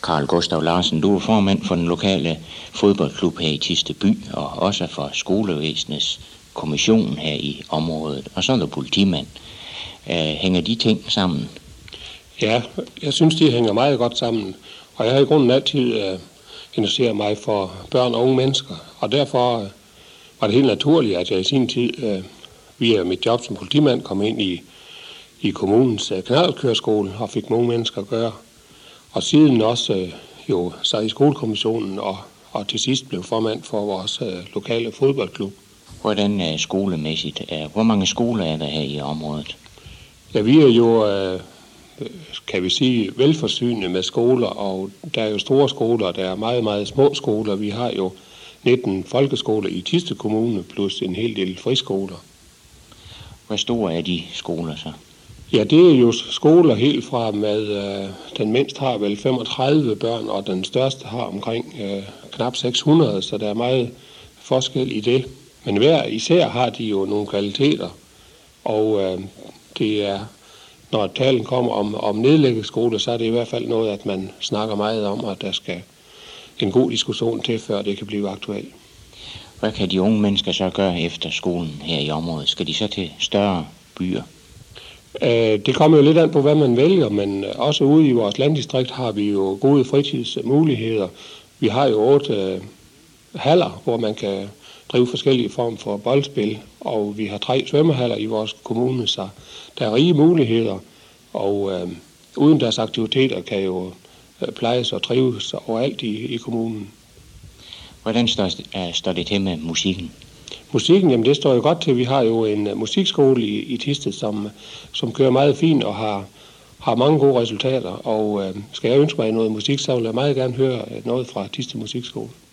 Carl Gustav Larsen, du er formand for den lokale fodboldklub her i Thisted By, og også for skolevæsenets kommission her i området, og så er der politimand. Hænger de ting sammen? Ja, jeg synes, de hænger meget godt sammen, og jeg har i grunden altid interesseret mig for børn og unge mennesker, og derfor var det helt naturligt, at jeg i sin tid via mit job som politimand kom ind i kommunens knallertkøreskole og fik med unge mennesker at gøre. Og siden også jo så i skolekommissionen og til sidst blev formand for vores lokale fodboldklub. Hvordan er skolemæssigt? Hvor mange skoler er der her i området? Ja, vi er jo, kan vi sige, velforsynet med skoler, og der er jo store skoler, og der er meget, meget små skoler. Vi har jo 19 folkeskoler i Thisted Kommune, plus en hel del friskoler. Hvor store er de skoler så? Ja, det er jo skoler helt fra med, den mindste har vel 35 børn, og den største har omkring knap 600, så der er meget forskel i det. Men hver især har de jo nogle kvaliteter, og det er, når talen kommer om nedlæggelsesskoler, så er det i hvert fald noget, at man snakker meget om, at der skal en god diskussion til, før det kan blive aktuelt. Hvad kan de unge mennesker så gøre efter skolen her i området? Skal de så til større byer? Det kommer jo lidt an på, hvad man vælger, men også ude i vores landdistrikt har vi jo gode fritidsmuligheder. Vi har jo 8 haller, hvor man kan drive forskellige former for boldspil, og vi har 3 svømmehaller i vores kommune, så der er rige muligheder, og udendørs aktiviteter kan jo plejes og trives overalt i kommunen. Hvordan står det til med musikken? Musikken, jamen det står jo godt til. Vi har jo en musikskole i Thisted, som kører meget fint og har mange gode resultater. Og skal jeg ønske mig noget musik, så vil jeg meget gerne høre noget fra Thisted Musikskole.